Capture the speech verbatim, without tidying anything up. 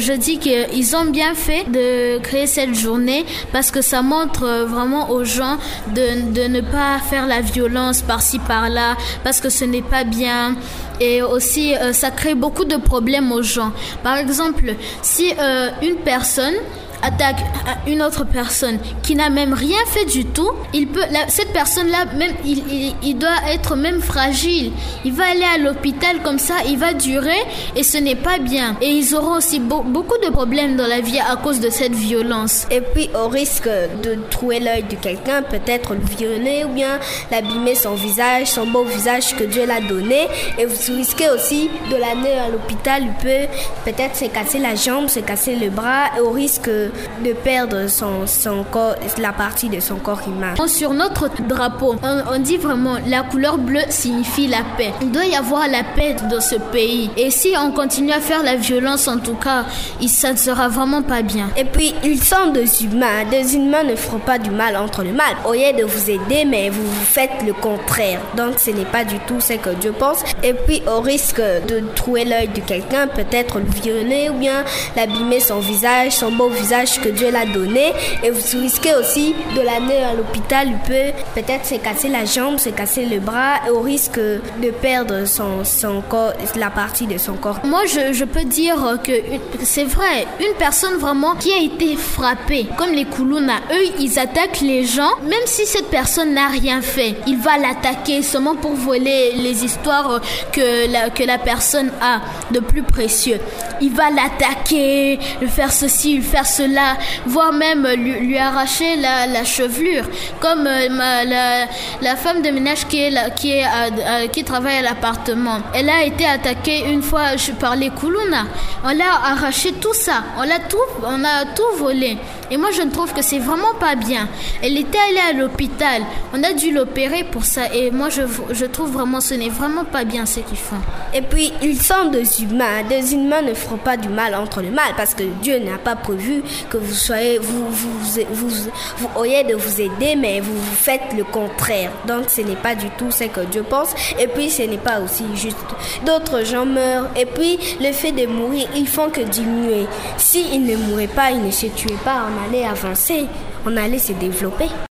Je dis qu'ils ont bien fait de créer cette journée parce que ça montre vraiment aux gens de, de ne pas faire la violence par-ci par-là parce que ce n'est pas bien. Et aussi, euh, ça crée beaucoup de problèmes aux gens. Par exemple, si euh, une personne attaque une autre personne qui n'a même rien fait du tout, il peut, la, cette personne-là, même, il, il, il doit être même fragile. Il va aller à l'hôpital comme ça, il va durer et ce n'est pas bien. Et ils auront aussi beau, beaucoup de problèmes dans la vie à cause de cette violence. Et puis, au risque de trouer l'œil de quelqu'un, peut-être le violer ou bien l'abîmer son visage, son beau visage que Dieu l'a donné. Et vous risquez aussi de l'amener à l'hôpital. Il peut peut-être se casser la jambe, se casser le bras, et au risque de perdre son, son corps, la partie de son corps humain. Sur notre drapeau, on, on dit vraiment la couleur bleue signifie la paix. Il doit y avoir la paix dans ce pays. Et si on continue à faire la violence, en tout cas, ça ne sera vraiment pas bien. Et puis, ils sont des humains. Des humains ne feront pas du mal entre le mal. Au lieu de vous aider, mais vous, vous faites le contraire. Donc, ce n'est pas du tout ce que Dieu pense. Et puis, au risque de trouer l'œil de quelqu'un, peut-être le violer ou bien l'abîmer son visage, son beau visage que Dieu l'a donné, et vous risquez aussi de l'amener à l'hôpital. Il peut peut-être se casser la jambe, se casser le bras, et au risque de perdre son, son corps, la partie de son corps. Moi, je, je peux dire que une, c'est vrai, une personne vraiment qui a été frappée, comme les Kuluna, eux, ils attaquent les gens, même si cette personne n'a rien fait. Il va l'attaquer seulement pour voler les histoires que la, que la personne a de plus précieux. Il va l'attaquer, lui faire ceci, lui faire cela, voire même lui, lui arracher la, la chevelure, comme euh, ma, la, la femme de ménage qui, est là, qui, est à, à, qui travaille à l'appartement. Elle a été attaquée une fois par les Kuluna. On l'a arraché tout ça, on l'a tout, on a tout volé. Et moi, je trouve que c'est vraiment pas bien. Elle était allée à l'hôpital, on a dû l'opérer pour ça. Et moi, je, je trouve vraiment ce n'est vraiment pas bien ce qu'ils font. Et puis, ils sont des humains. Des humains ne feront pas du mal entre le mal parce que Dieu n'a pas prévu que vous soyez, vous, vous, vous, vous, vous au lieu de vous aider, mais vous, vous faites le contraire. Donc, ce n'est pas du tout ce que Dieu pense. Et puis, ce n'est pas aussi juste. D'autres gens meurent. Et puis, le fait de mourir, ils font que diminuer. S'ils ne mouraient pas, ils ne se tuaient pas, on allait avancer, on allait se développer.